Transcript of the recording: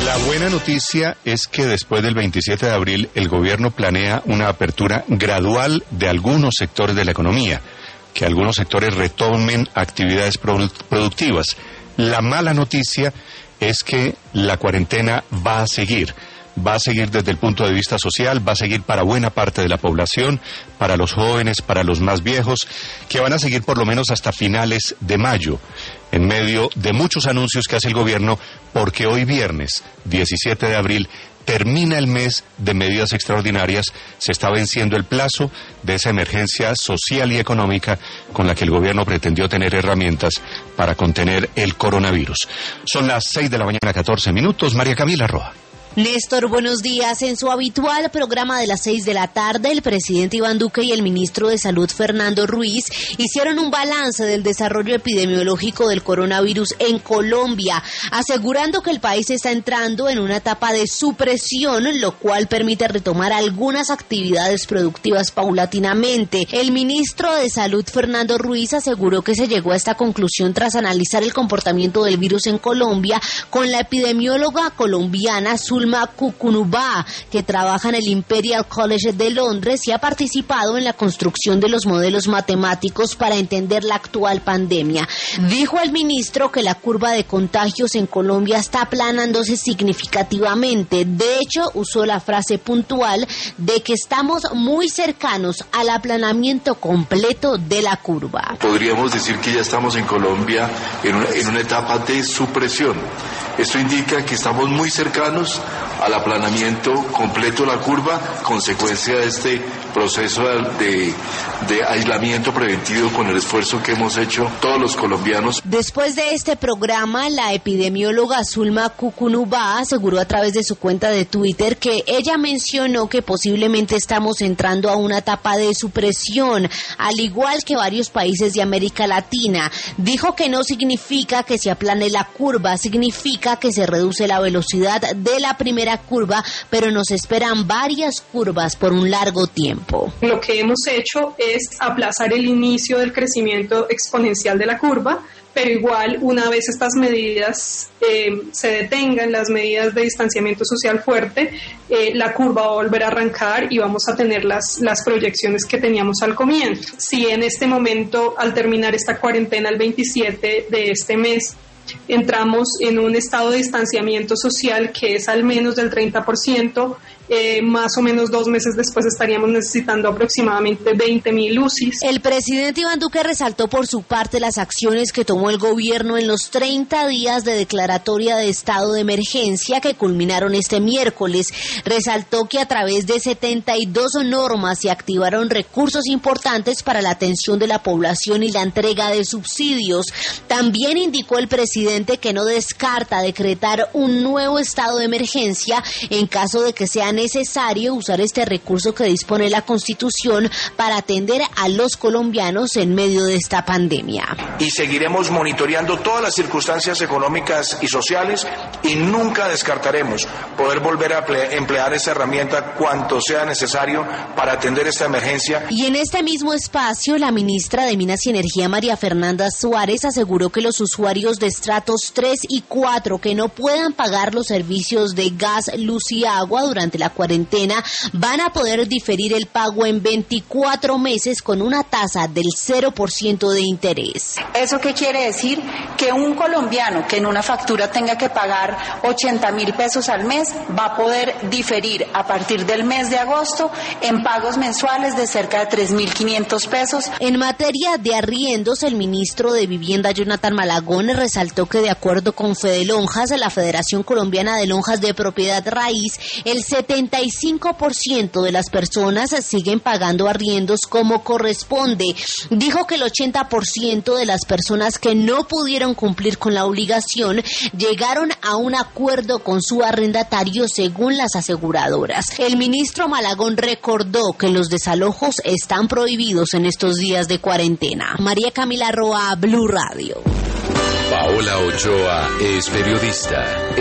La buena noticia es que después del 27 de abril el gobierno planea una apertura gradual de algunos sectores de la economía, que algunos sectores retomen actividades productivas. La mala noticia es que la cuarentena va a seguir desde el punto de vista social, va a seguir para buena parte de la población, para los jóvenes, para los más viejos, que van a seguir por lo menos hasta finales de mayo, en medio de muchos anuncios que hace el gobierno, porque hoy viernes, 17 de abril, termina el mes de medidas extraordinarias, se está venciendo el plazo de esa emergencia social y económica con la que el gobierno pretendió tener herramientas para contener el coronavirus. Son las 6:14 a.m. María Camila Roa. Néstor, buenos días. En su habitual programa de las 6 de la tarde, el presidente Iván Duque y el ministro de Salud, Fernando Ruiz, hicieron un balance del desarrollo epidemiológico del coronavirus en Colombia, asegurando que el país está entrando en una etapa de supresión, lo cual permite retomar algunas actividades productivas paulatinamente. El ministro de Salud, Fernando Ruiz, aseguró que se llegó a esta conclusión tras analizar el comportamiento del virus en Colombia con la epidemióloga colombiana Zulma Cucunubá, que trabaja en el Imperial College de Londres y ha participado en la construcción de los modelos matemáticos para entender la actual pandemia. Dijo el ministro que la curva de contagios en Colombia está aplanándose significativamente. De hecho, usó la frase puntual de que estamos muy cercanos al aplanamiento completo de la curva. Podríamos decir que ya estamos en Colombia en una etapa de supresión. Esto indica que estamos muy cercanos al aplanamiento completo de la curva, consecuencia de este proceso de aislamiento preventivo con el esfuerzo que hemos hecho todos los colombianos. Después de este programa, la epidemióloga Zulma Cucunubá aseguró a través de su cuenta de Twitter que ella mencionó que posiblemente estamos entrando a una etapa de supresión, al igual que varios países de América Latina. Dijo que no significa que se aplane la curva, significa que se reduce la velocidad de la primera curva, pero nos esperan varias curvas por un largo tiempo. Lo que hemos hecho es aplazar el inicio del crecimiento exponencial de la curva, pero igual una vez estas medidas se detengan, las medidas de distanciamiento social fuerte, la curva va a volver a arrancar y vamos a tener las proyecciones que teníamos al comienzo. Si en este momento, al terminar esta cuarentena el 27 de este mes, entramos en un estado de distanciamiento social que es al menos del 30%, más o menos 2 meses después estaríamos necesitando aproximadamente 20.000 UCIs. El presidente Iván Duque resaltó por su parte las acciones que tomó el gobierno en los 30 días de declaratoria de estado de emergencia que culminaron este miércoles. Resaltó que a través de 72 normas se activaron recursos importantes para la atención de la población y la entrega de subsidios. También indicó el presidente que no descarta decretar un nuevo estado de emergencia en caso de que sea necesario usar este recurso que dispone la Constitución para atender a los colombianos en medio de esta pandemia. Y seguiremos monitoreando todas las circunstancias económicas y sociales y nunca descartaremos poder volver a emplear esa herramienta cuanto sea necesario para atender esta emergencia. Y en este mismo espacio, la ministra de Minas y Energía, María Fernanda Suárez, aseguró que los usuarios de estratos 3 y 4 que no puedan pagar los servicios de gas, luz y agua durante la cuarentena van a poder diferir el pago en 24 meses con una tasa del 0% de interés. ¿Eso qué quiere decir? Que un colombiano que en una factura tenga que pagar 80.000 pesos al mes va a poder diferir a partir del mes de agosto en pagos mensuales de cerca de 3.500 pesos. En materia de arriendos, el ministro de Vivienda, Jonathan Malagón, resaltó que de acuerdo con Fedelonjas, la Federación Colombiana de Lonjas de Propiedad Raíz, el 75% de las personas siguen pagando arriendos como corresponde. Dijo que el 80% de las personas que no pudieron cumplir con la obligación llegaron a un acuerdo con su arrendatario según las aseguradoras. El ministro Malagón recordó que los desalojos están prohibidos en estos días de cuarentena. María Camila Roa, Blue Radio. Paola Ochoa es periodista.